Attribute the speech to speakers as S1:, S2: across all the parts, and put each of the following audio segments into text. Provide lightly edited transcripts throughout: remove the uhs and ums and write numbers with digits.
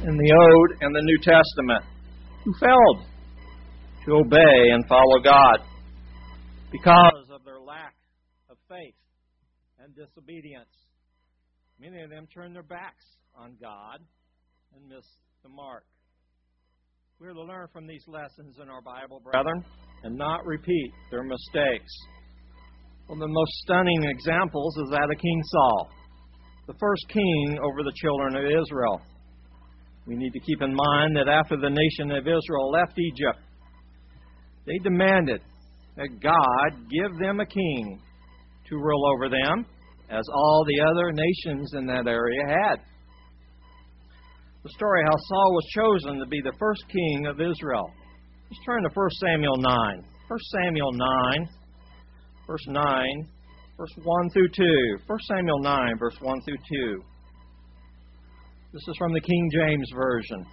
S1: in the Old and the New Testament who failed to obey and follow God because of their lack of faith and disobedience. Many of them turned their backs on God and missed the mark. We're to learn from these lessons in our Bible, brethren, and not repeat their mistakes. One of the most stunning examples is that of King Saul, the first king over the children of Israel. We need to keep in mind that after the nation of Israel left Egypt, they demanded that God give them a king to rule over them, as all the other nations in that area had. The story how Saul was chosen to be the first king of Israel. Let's turn to 1 Samuel 9. 1 Samuel 9, verse 9, verse 1 through 2. 1 Samuel 9, verse 1 through 2. This is from the King James Version.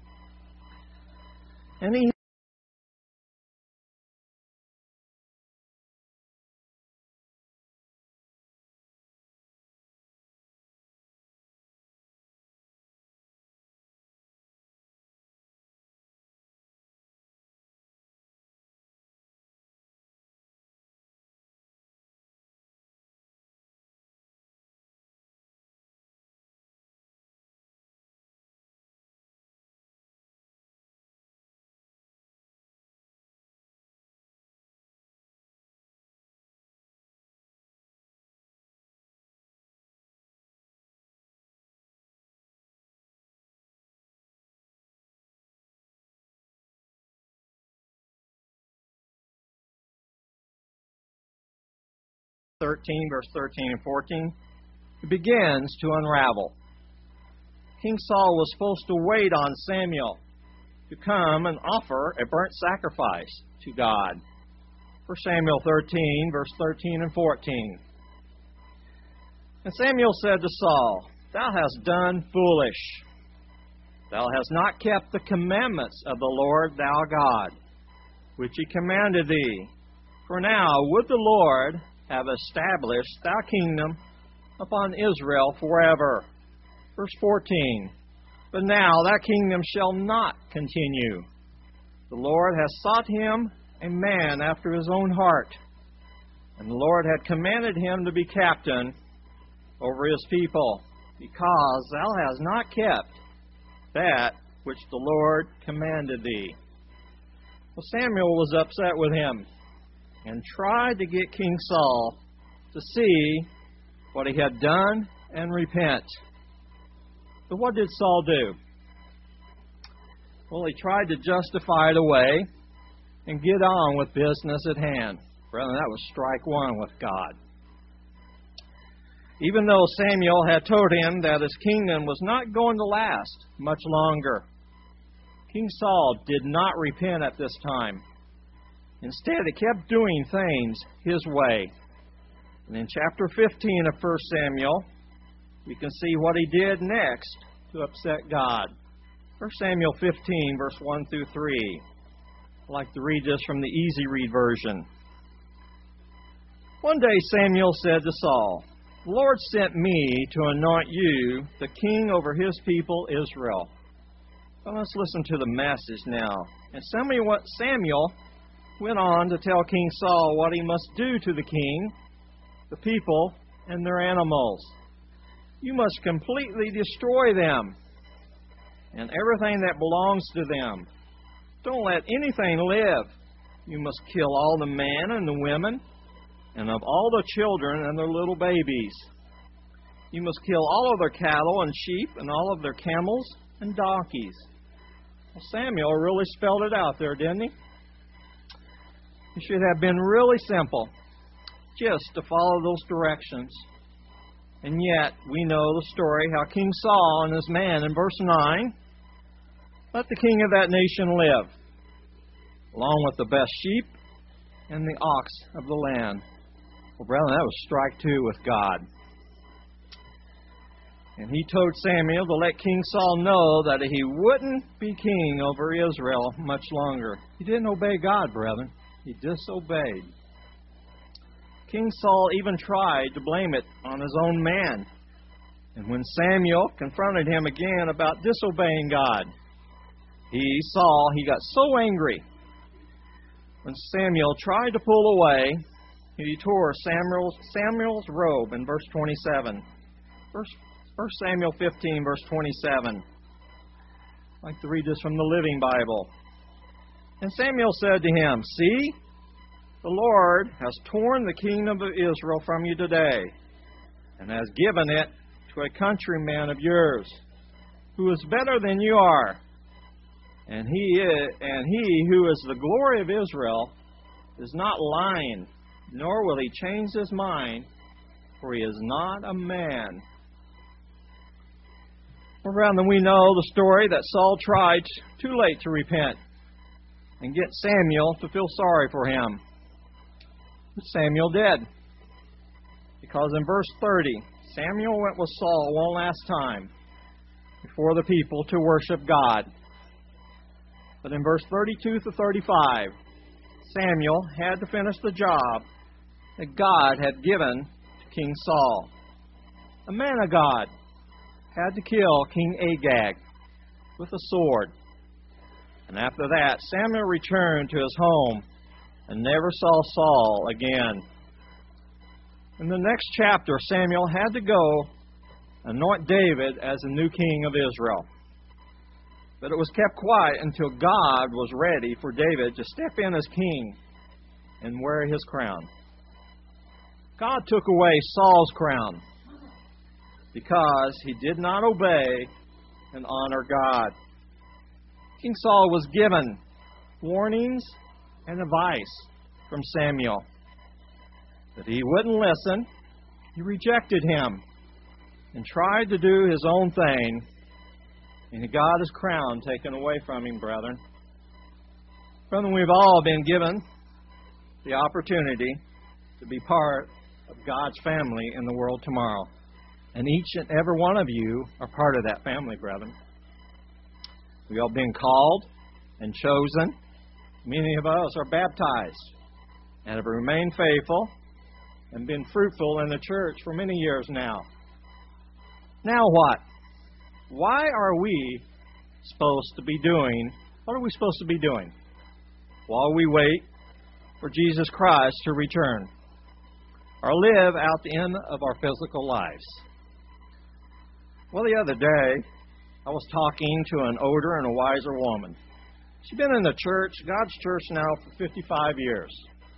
S1: And he 13, verse 13 and 14, it begins to unravel. King Saul was supposed to wait on Samuel to come and offer a burnt sacrifice to God. 1 Samuel 13, verse 13 and 14. And Samuel said to Saul, Thou hast done foolish. Thou hast not kept the commandments of the Lord thou God, which he commanded thee. For now would the Lord have established thy kingdom upon Israel forever. Verse 14. But now thy kingdom shall not continue. The Lord has sought him a man after his own heart, and the Lord had commanded him to be captain over his people, because thou hast not kept that which the Lord commanded thee. Well, Samuel was upset with him and tried to get King Saul to see what he had done and repent. But what did Saul do? Well, he tried to justify it away and get on with business at hand. Brethren, that was strike one with God. Even though Samuel had told him that his kingdom was not going to last much longer, King Saul did not repent at this time. Instead, he kept doing things his way. And in chapter 15 of 1 Samuel, we can see what he did next to upset God. 1 Samuel 15, verse 1 through 3. I'd like to read this from the Easy Read version. One day Samuel said to Saul, The Lord sent me to anoint you the king over his people Israel. Well, let's listen to the message now. And Samuel went on to tell King Saul what he must do to the king, the people, and their animals. You must completely destroy them and everything that belongs to them. Don't let anything live. You must kill all the men and the women, and of all the children and their little babies. You must kill all of their cattle and sheep, and all of their camels and donkeys. Well, Samuel really spelled it out there, didn't he? It should have been really simple, just to follow those directions. And yet, we know the story how King Saul and his man in verse 9 let the king of that nation live, along with the best sheep and the ox of the land. Well, brethren, that was strike two with God. And he told Samuel to let King Saul know that he wouldn't be king over Israel much longer. He didn't obey God, brethren. He disobeyed. King Saul even tried to blame it on his own man And when Samuel confronted him again about disobeying God, Saul got so angry. When Samuel tried to pull away, he tore Samuel's robe in verse 27. 1 Samuel 15, verse 27. I'd like to read this from the Living Bible. And Samuel said to him, "See, the Lord has torn the kingdom of Israel from you today, and has given it to a countryman of yours, who is better than you are. And he who is the glory of Israel is not lying, nor will he change his mind, for he is not a man." Well, brethren, we know the story that Saul tried too late to repent and get Samuel to feel sorry for him. But Samuel did. Because in verse 30, Samuel went with Saul one last time before the people to worship God. But in verse 32 to 35, Samuel had to finish the job that God had given to King Saul. A man of God had to kill King Agag with a sword. And after that, Samuel returned to his home and never saw Saul again. In the next chapter, Samuel had to go anoint David as the new king of Israel. But it was kept quiet until God was ready for David to step in as king and wear his crown. God took away Saul's crown because he did not obey and honor God. King Saul was given warnings and advice from Samuel. But he wouldn't listen. He rejected him and tried to do his own thing. And he got his crown taken away from him, brethren. Brethren, we've all been given the opportunity to be part of God's family in the world tomorrow. And each and every one of you are part of that family, brethren. We all been called and chosen. Many of us are baptized and have remained faithful and been fruitful in the church for many years now. Now what? Why are we supposed to be doing? What are we supposed to be doing while we wait for Jesus Christ to return or live out the end of our physical lives? Well, the other day, I was talking to an older and a wiser woman. She's been in the church, God's church now, for 55 years.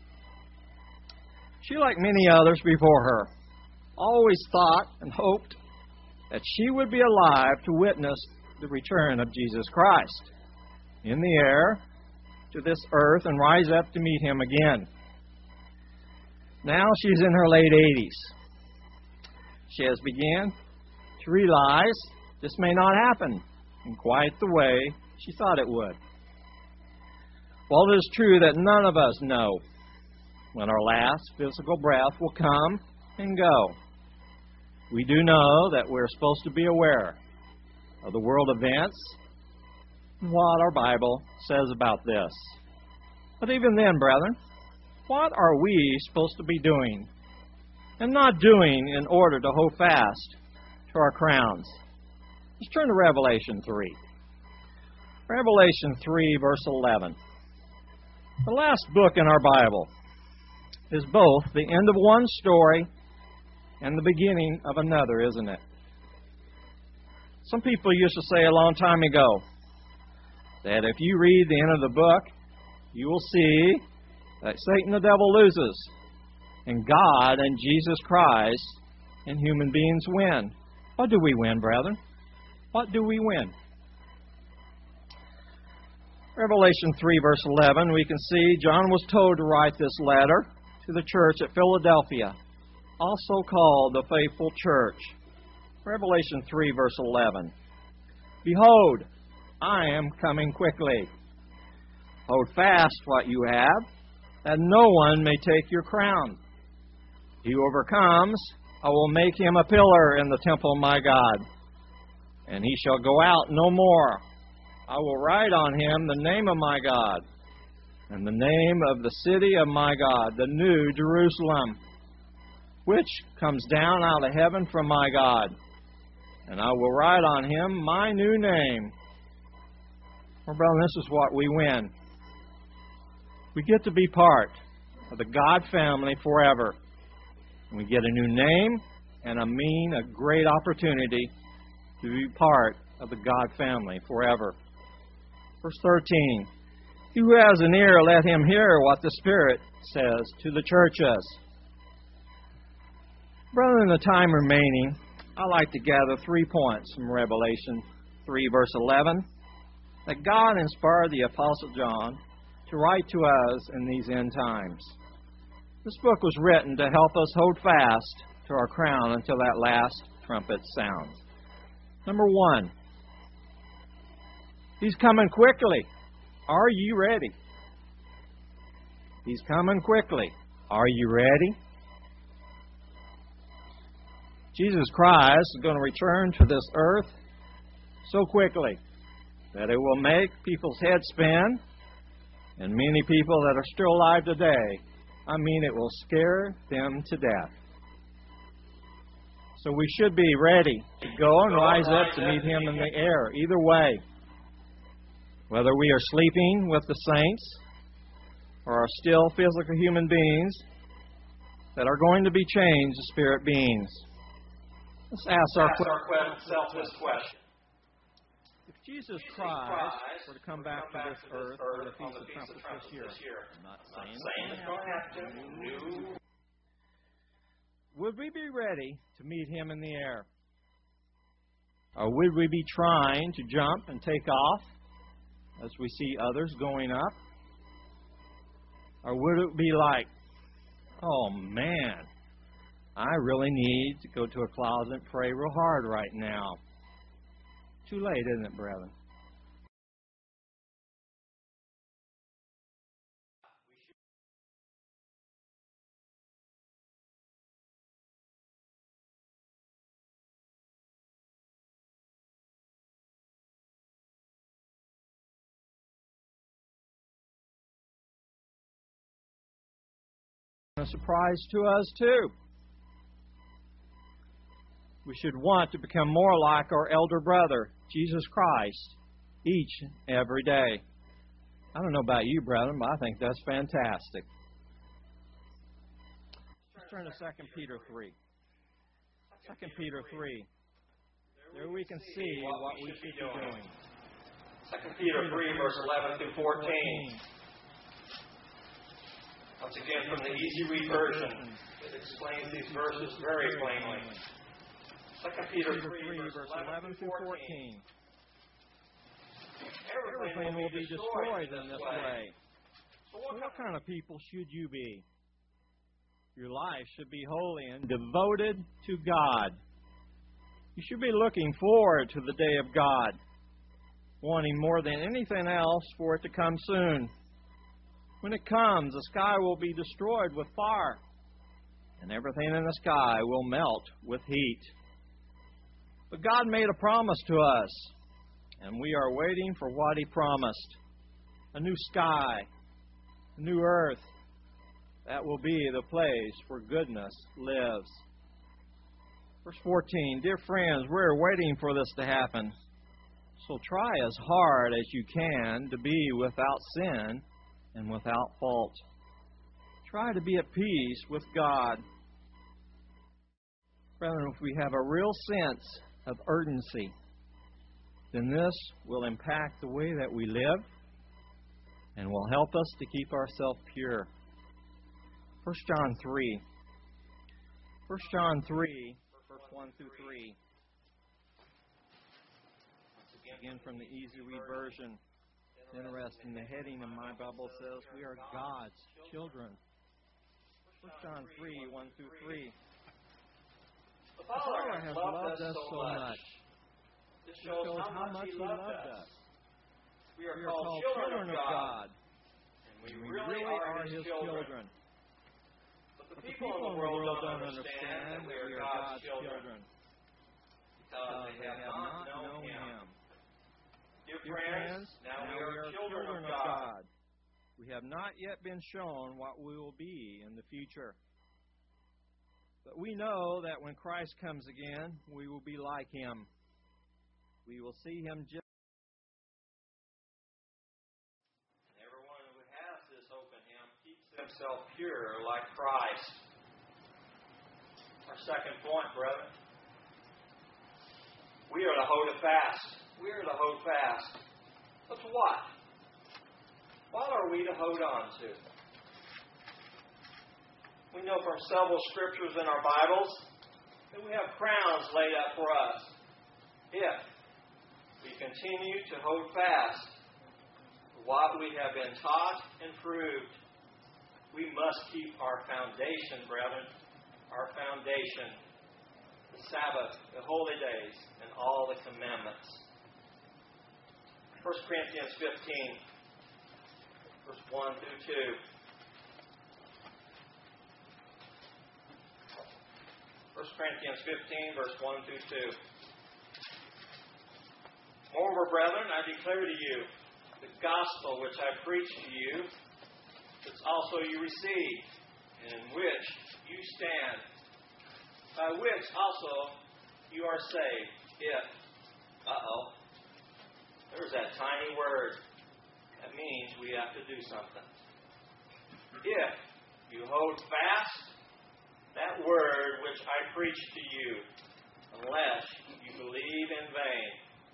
S1: She, like many others before her, always thought and hoped that she would be alive to witness the return of Jesus Christ in the air to this earth and rise up to meet Him again. Now she's in her late 80s. She has begun to realize this may not happen in quite the way she thought it would. While it is true that none of us know when our last physical breath will come and go, we do know that we're supposed to be aware of the world events and what our Bible says about this. But even then, brethren, what are we supposed to be doing and not doing in order to hold fast to our crowns? Let's turn to Revelation 3. Revelation 3, verse 11. The last book in our Bible is both the end of one story and the beginning of another, isn't it? Some people used to say a long time ago that if you read the end of the book, you will see that Satan the devil loses, and God and Jesus Christ and human beings win. What do we win, brethren? What do we win? Revelation 3, verse 11, we can see John was told to write this letter to the church at Philadelphia, also called the Faithful Church. Revelation 3, verse 11. Behold, I am coming quickly. Hold fast what you have, that no one may take your crown. He who overcomes, I will make him a pillar in the temple of my God, and he shall go out no more. I will write on him the name of my God, and the name of the city of my God, the new Jerusalem, which comes down out of heaven from my God, and I will write on him my new name. Well, brother, this is what we win. We get to be part of the God family forever. We get a new name and a great opportunity to be part of the God family forever. Verse 13. He who has an ear, let him hear what the Spirit says to the churches. Brother, in the time remaining, I like to gather 3 points from Revelation 3, verse 11, that God inspired the Apostle John to write to us in these end times. This book was written to help us hold fast to our crown until that last trumpet sounds. Number 1, He's coming quickly. Are you ready? He's coming quickly. Are you ready? Jesus Christ is going to return to this earth so quickly that it will make people's heads spin, and many people that are still alive today, it will scare them to death. So we should be ready to go and rise up to meet Him in the air, either way. Whether we are sleeping with the saints or are still physical human beings that are going to be changed to spirit beings. Let's ask ourselves this question. If Jesus Christ were to come back to this earth for the Feast of Trumpets this year, I'm not saying it's going to happen. Would we be ready to meet Him in the air? Or would we be trying to jump and take off as we see others going up? Or would it be like, oh man, I really need to go to a closet and pray real hard right now? Too late, isn't it, brethren? A surprise to us, too. We should want to become more like our elder brother, Jesus Christ, each and every day. I don't know about you, brethren, but I think that's fantastic. Let's turn to 2 Peter 3. 2 Peter 3. There we can see what we should be doing.
S2: 2 Peter 3, verse 11 through 14. Once again, from the Easy Read version, it explains these verses very plainly. 2 Peter 3, verse 11 through 14.
S1: Everything will be destroyed in this way. So what kind of people should you be? Your life should be holy and devoted to God. You should be looking forward to the day of God, wanting more than anything else for it to come soon. When it comes, the sky will be destroyed with fire, and everything in the sky will melt with heat. But God made a promise to us, and we are waiting for what He promised. A new sky, a new earth. That will be the place where goodness lives. Verse 14, dear friends, we're waiting for this to happen. So try as hard as you can to be without sin and without fault. Try to be at peace with God. Brethren, if we have a real sense of urgency, then this will impact the way that we live and will help us to keep ourselves pure. 1 John 3. 1 John 3, verse 1 through 3. Again from the Easy Read version. Interesting, the heading of my Bible says, we are God's children. 1 John 3, 1 through 3.
S2: The Father has loved us so much. This shows how much He loved us. We are called children of God, and we really are His children. But the people in the world don't understand that we are God's children because they have not known Him. Dear friends, now we are children of God.
S1: We have not yet been shown what we will be in the future. But we know that when Christ comes again, we will be like Him, we will see Him just.
S2: Everyone who has this hope in Him keeps himself pure like Christ. Our second point, brethren. We are to hold it fast. We are to hold fast. But to what? What are we to hold on to? We know from several scriptures in our Bibles that we have crowns laid up for us if we continue to hold fast to what we have been taught and proved. We must keep our foundation, brethren, our foundation, the Sabbath, the holy days, and all the commandments. 1 Corinthians 15, verse 1 through 2. 1 Corinthians 15, verse 1 through 2. Moreover, brethren, I declare to you the gospel which I preached to you, which also you received, and in which you stand, by which also you are saved, if, there's that tiny word. That means we have to do something. If you hold fast that word which I preached to you, unless you believe in vain.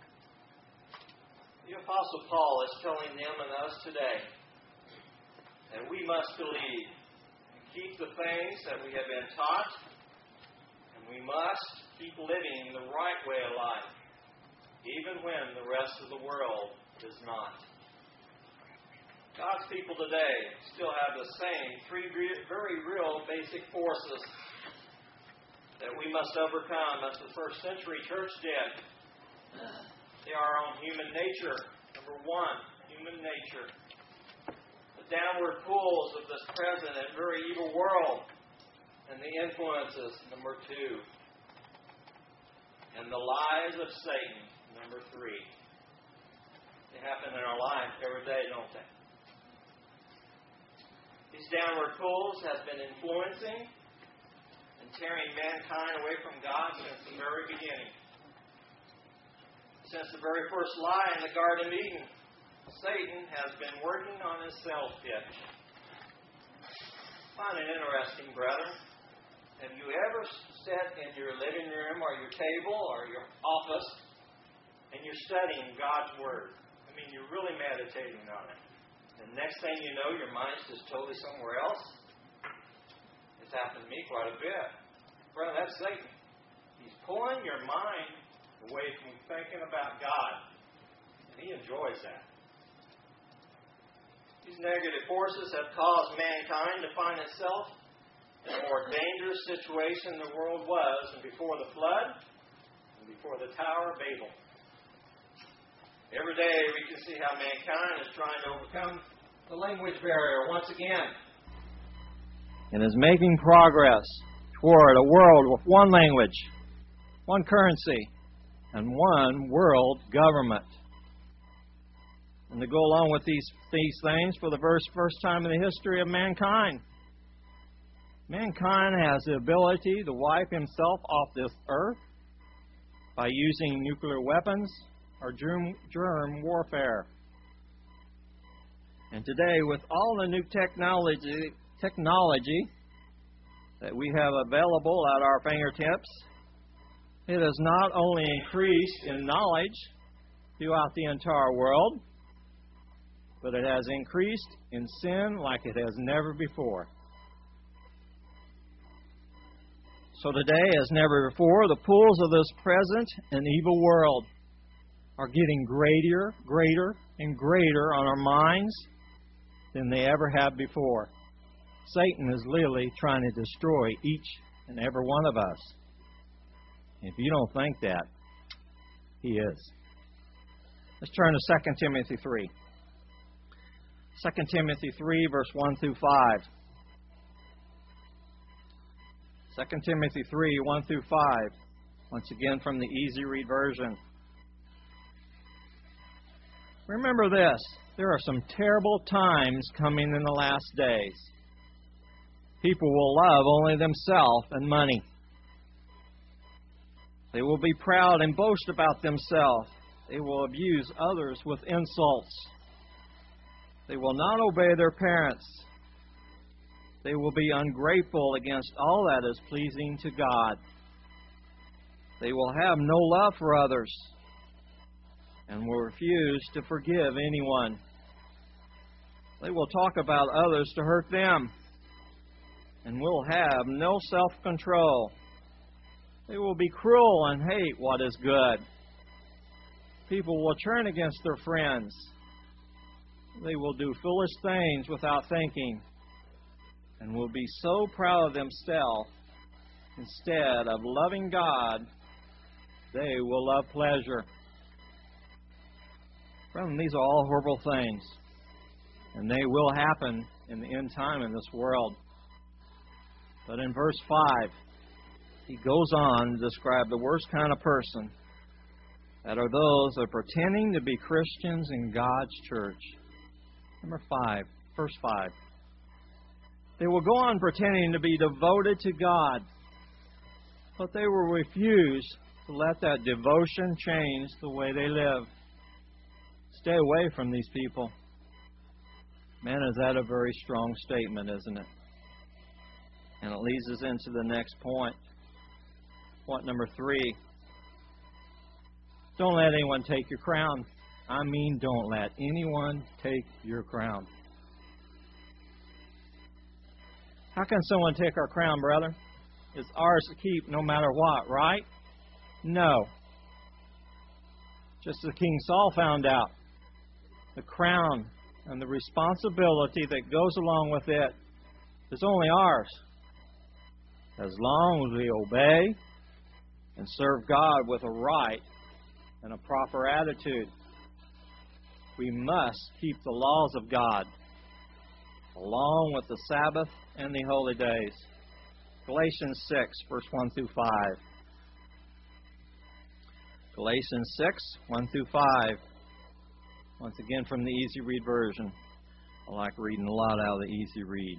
S2: The Apostle Paul is telling them and us today that we must believe and keep the things that we have been taught, and we must keep living the right way of life, even when the rest of the world does not. God's people today still have the same three very real basic forces that we must overcome as the first century church did. They are our own human nature. Number one, human nature. The downward pulls of this present and very evil world and the influences, number two. And the lies of Satan, number three. They happen in our life every day, don't they? These downward pulls have been influencing and tearing mankind away from God since the very beginning. Since the very first lie in the Garden of Eden, Satan has been working on his sales pitch. Find it interesting, brethren. Have you ever sat in your living room or your table or your office and you're studying God's Word? I mean, you're really meditating on it. The next thing you know, your mind's just totally somewhere else. It's happened to me quite a bit. Brother, that's Satan. He's pulling your mind away from thinking about God. And he enjoys that. These negative forces have caused mankind to find itself in a more dangerous situation the world was before the flood and before the Tower of Babel. Every day we can see how mankind is trying to overcome the language barrier once again.
S1: And is making progress toward a world with one language, one currency, and one world government. And to go along with these things, for the first time in the history of mankind, mankind has the ability to wipe himself off this earth by using nuclear weapons or germ warfare. And today, with all the new technology that we have available at our fingertips, it has not only increased in knowledge throughout the entire world, but it has increased in sin like it has never before. So today, as never before, the pulls of this present and evil world are getting greater, and greater on our minds than they ever have before. Satan is literally trying to destroy each and every one of us. If you don't think that, he is. Let's turn to 2 Timothy 3. 2 Timothy 3, verse 1 through 5. 2 Timothy 3, 1 through 5. Once again from the Easy Read version. Remember this. There are some terrible times coming in the last days. People will love only themselves and money. They will be proud and boast about themselves, They will abuse others with insults. They will not obey their parents. They will be ungrateful against all that is pleasing to God. They will have no love for others and will refuse to forgive anyone. They will talk about others to hurt them and will have no self-control. They will be cruel and hate what is good. People will turn against their friends. They will do foolish things without thinking and will be so proud of themselves. Instead of loving God, they will love pleasure. Friends, these are all horrible things, and they will happen in the end time in this world. But in verse 5, he goes on to describe the worst kind of person that are those that are pretending to be Christians in God's church. Number 5, verse 5. They will go on pretending to be devoted to God, but they will refuse to let that devotion change the way they live. Stay away from these people. Man, is that a very strong statement, isn't it? And it leads us into the next point. Point number 3. Don't let anyone take your crown. I mean, don't let anyone take your crown. How can someone take our crown, brother? It's ours to keep no matter what, right? No. Just as King Saul found out, the crown and the responsibility that goes along with it is only ours, as long as we obey and serve God with a right and a proper attitude. We must keep the laws of God, along with the Sabbath and the holy days. Galatians 6, verse 1 through 5. Galatians 6, 1 through 5. Once again from the Easy Read version. I like reading a lot out of the Easy Read.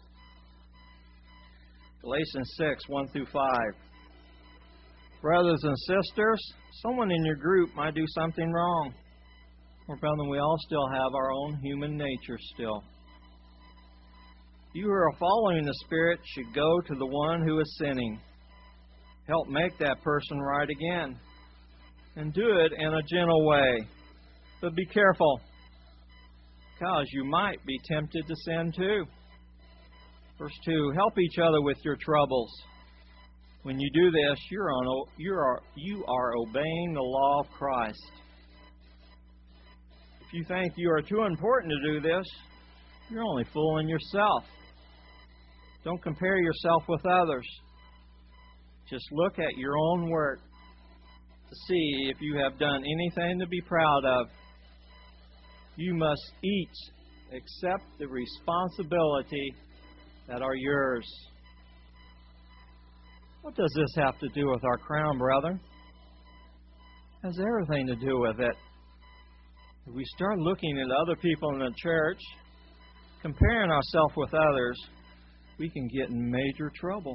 S1: Galatians 6, 1 through 5. Brothers and sisters, someone in your group might do something wrong. Or, brother, we all still have our own human nature still. You who are following the Spirit should go to the one who is sinning. Help make that person right again. And do it in a gentle way. But be careful, because you might be tempted to sin too. Verse 2, help each other with your troubles. When you do this, you are obeying the law of Christ. If you think you are too important to do this, you're only fooling yourself. Don't compare yourself with others. Just look at your own work to see if you have done anything to be proud of. You must each accept the responsibility that are yours. What does this have to do with our crown, brother? It has everything to do with it. If we start looking at other people in the church, comparing ourselves with others, we can get in major trouble.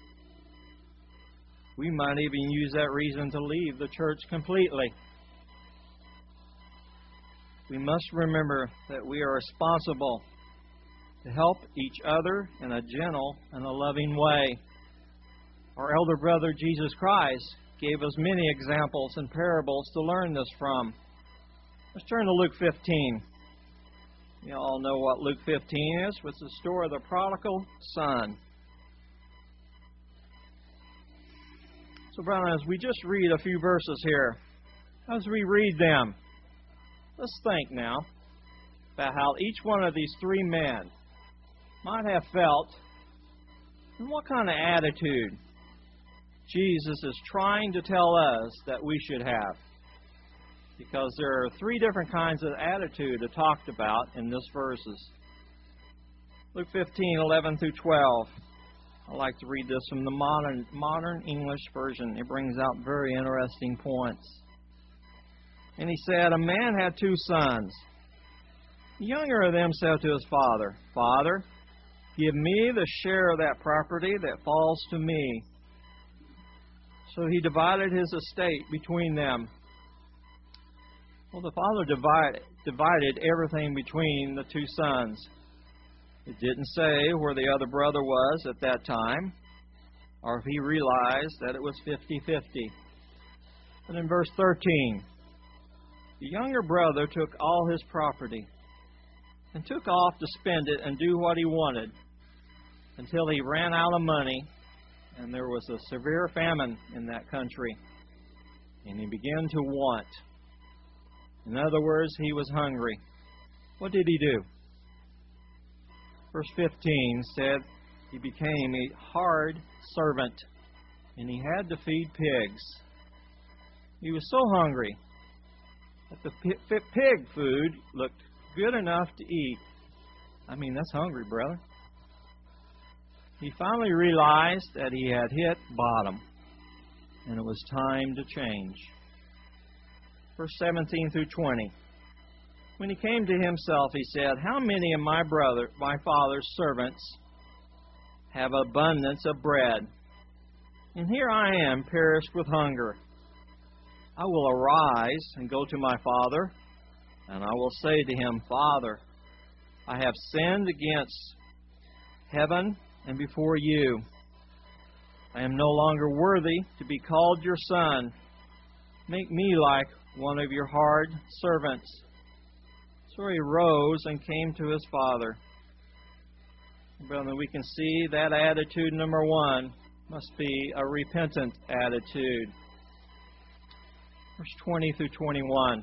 S1: We might even use that reason to leave the church completely. We must remember that we are responsible to help each other in a gentle and a loving way. Our elder brother, Jesus Christ, gave us many examples and parables to learn this from. Let's turn to Luke 15. You all know what Luke 15 is. It's the story of the prodigal son. So, brother, as we just read a few verses here, as we read them, let's think now about how each one of these three men might have felt and what kind of attitude Jesus is trying to tell us that we should have. Because there are three different kinds of attitude talked about in this verses. Luke 15, 11 through 12. I like to read this from the modern English version. It brings out very interesting points. And he said, a man had two sons. The younger of them said to his father, Father, give me the share of that property that falls to me. So he divided his estate between them. Well, the father divided everything between the two sons. It didn't say where the other brother was at that time, or if he realized that it was 50-50. But in verse 13, the younger brother took all his property and took off to spend it and do what he wanted until he ran out of money, and there was a severe famine in that country, and he began to want. In other words, he was hungry. What did he do? Verse 15 said he became a hard servant, and he had to feed pigs. He was so hungry that the pig food looked good enough to eat. I mean, that's hungry, brother. He finally realized that he had hit bottom, and it was time to change. Verse 17 through 20. When he came to himself, he said, "How many of my father's servants have abundance of bread? And here I am, perished with hunger. I will arise and go to my father, and I will say to him, Father, I have sinned against heaven and before you. I am no longer worthy to be called your son. Make me like one of your hard servants." So he rose and came to his father. Brother, we can see that attitude number one must be a repentant attitude. Verse 20 through 21.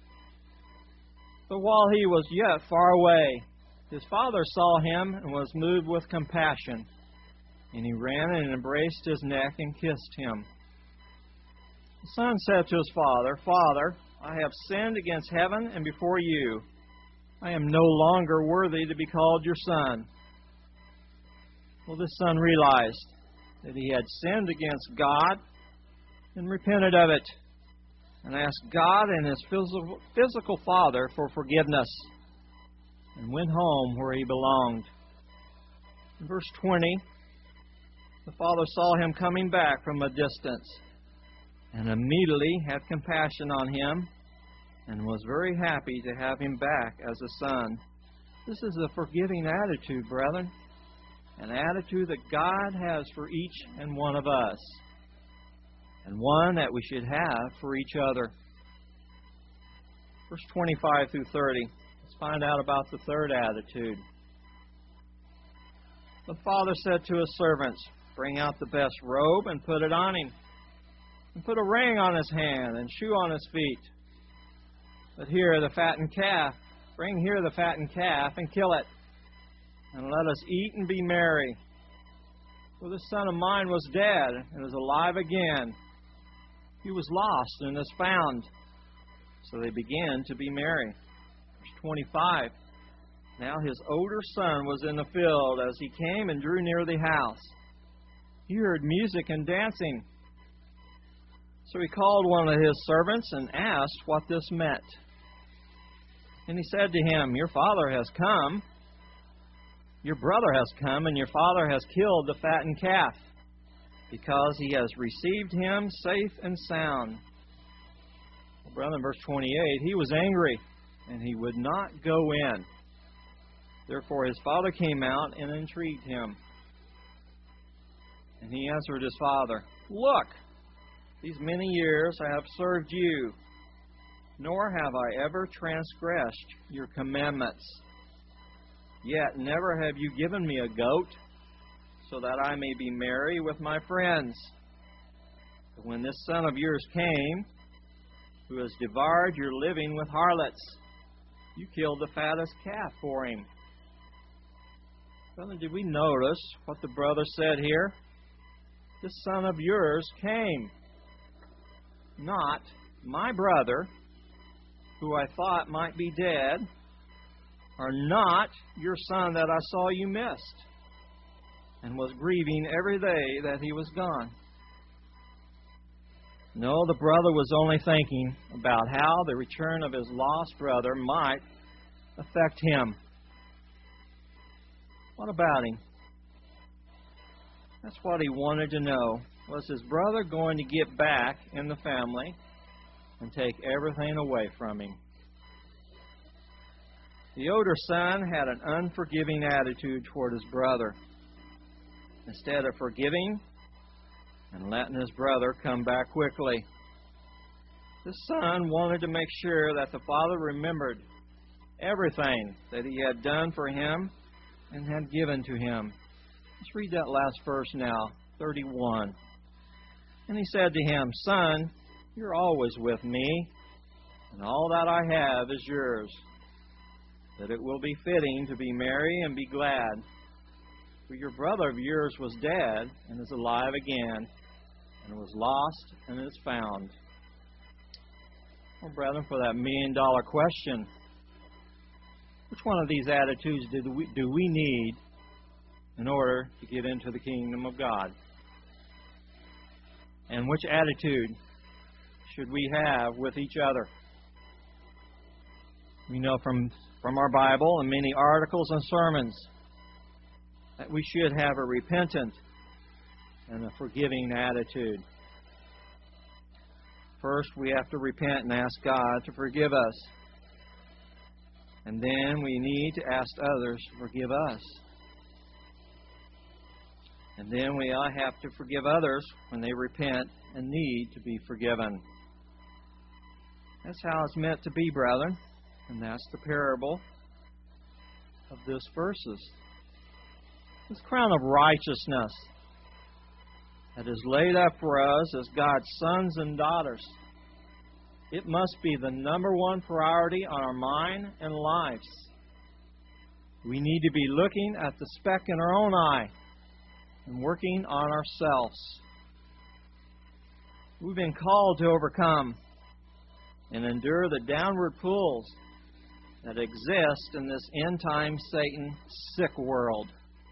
S1: But while he was yet far away, his father saw him and was moved with compassion. And he ran and embraced his neck and kissed him. The son said to his father, "Father, I have sinned against heaven and before you. I am no longer worthy to be called your son." Well, this son realized that he had sinned against God and repented of it, and asked God and his physical father for forgiveness, and went home where he belonged. In verse 20, the father saw him coming back from a distance, and immediately had compassion on him, and was very happy to have him back as a son. This is a forgiving attitude, brethren, an attitude that God has for each and one of us, and one that we should have for each other. Verse 25 through 30. Let's find out about the third attitude. The father said to his servants, "Bring out the best robe and put it on him, and put a ring on his hand and shoe on his feet. But here the fattened calf, bring here the fattened calf and kill it, and let us eat and be merry. For this son of mine was dead and is alive again. He was lost and is found." So they began to be merry. Verse 25. Now his older son was in the field as he came and drew near the house. He heard music and dancing. So he called one of his servants and asked what this meant. And he said to him, "Your father has come. Your brother has come, and your father has killed the fattened calf, because he has received him safe and sound." Well, brother, in verse 28, he was angry, and he would not go in. Therefore his father came out and entreated him. And he answered his father, "Look, these many years I have served you, nor have I ever transgressed your commandments. Yet never have you given me a goat, so that I may be merry with my friends. But when this son of yours came, who has devoured your living with harlots, you killed the fattest calf for him." Brother, did we notice what the brother said here? This son of yours came, not my brother, who I thought might be dead, or not your son that I saw you missed, and was grieving every day that he was gone. No, the brother was only thinking about how the return of his lost brother might affect him. What about him? That's what he wanted to know. Was his brother going to get back in the family and take everything away from him. The older son had an unforgiving attitude toward his brother. Instead of forgiving and letting his brother come back quickly, the son wanted to make sure that the father remembered everything that he had done for him and had given to him. Let's read that last verse now, 31. And he said to him, "Son, you're always with me, and all that I have is yours. That it will be fitting to be merry and be glad. For your brother of yours was dead and is alive again, and was lost and is found." Well, brethren, for that million-dollar question, which one of these attitudes do we need in order to get into the kingdom of God? And which attitude should we have with each other? We know from our Bible and many articles and sermons that we should have a repentant and a forgiving attitude. First, we have to repent and ask God to forgive us. And then we need to ask others to forgive us. And then we all have to forgive others when they repent and need to be forgiven. That's how it's meant to be, brethren. And that's the parable of this verses. This crown of righteousness that is laid up for us as God's sons and daughters. It must be the number one priority on our mind and lives. We need to be looking at the speck in our own eye and working on ourselves. We've been called to overcome and endure the downward pulls that exist in this end-time Satan sick world.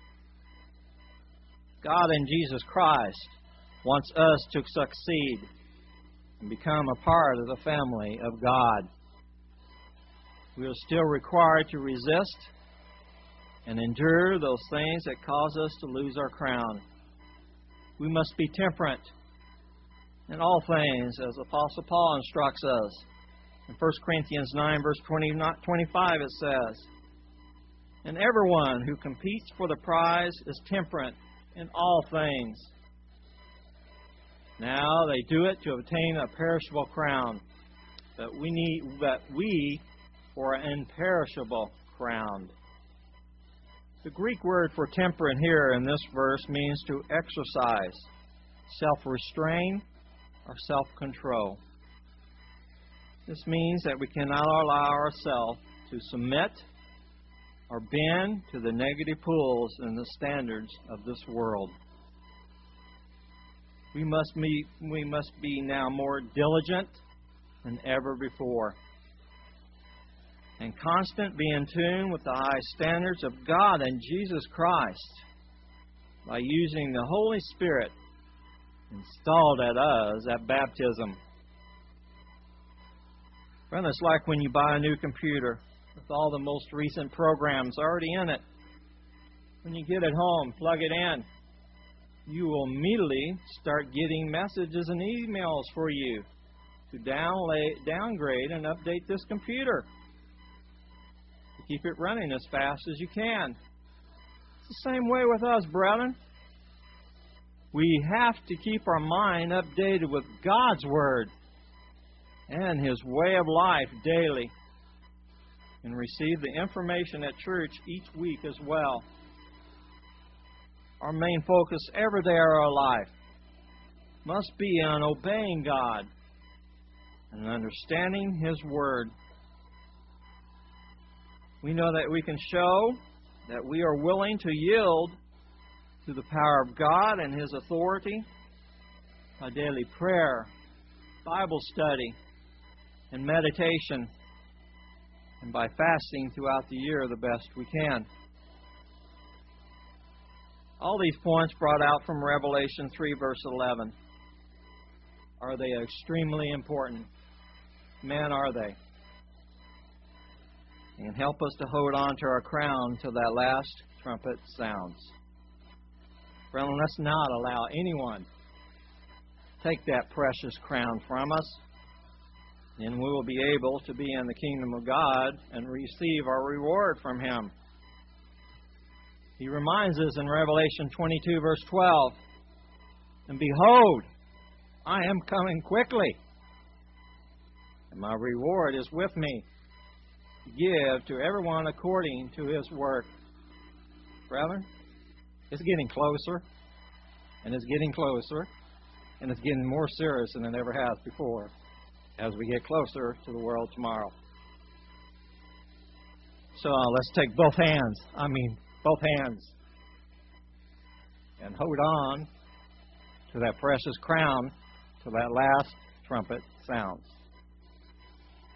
S1: God in Jesus Christ wants us to succeed and become a part of the family of God. We are still required to resist and endure those things that cause us to lose our crown. We must be temperate in all things, as Apostle Paul instructs us. In 1 Corinthians 9, verse 25, it says, "And everyone who competes for the prize is temperate in all things. Now they do it to obtain a perishable crown, but we for an imperishable crown." The Greek word for temperate here in this verse means to exercise self-restraint or self-control. This means that we cannot allow ourselves to submit or bend to the negative pulls and the standards of this world. We must be now more diligent than ever before, and constant be in tune with the high standards of God and Jesus Christ by using the Holy Spirit installed at us at baptism. Friend, it's like when you buy a new computer with all the most recent programs already in it. When you get it home, plug it in, you will immediately start getting messages and emails for you to downgrade and update this computer to keep it running as fast as you can. It's the same way with us, brethren. We have to keep our mind updated with God's Word and His way of life daily, and receive the information at church each week as well. Our main focus every day of our life must be on obeying God and understanding His Word. We know that we can show that we are willing to yield to the power of God and His authority by daily prayer, Bible study, and meditation, and by fasting throughout the year the best we can. All these points brought out from Revelation 3, verse 11. Are they extremely important? Man, are they? And help us to hold on to our crown till that last trumpet sounds. Brethren, let's not allow anyone to take that precious crown from us. And we will be able to be in the kingdom of God and receive our reward from Him. He reminds us in Revelation 22, verse 12, "And behold, I am coming quickly, and my reward is with me, to give to everyone according to his work." Brethren, it's getting closer, and it's getting closer, and it's getting more serious than it ever has before as we get closer to the world tomorrow. So let's take both hands, and hold on to that precious crown till that last trumpet sounds.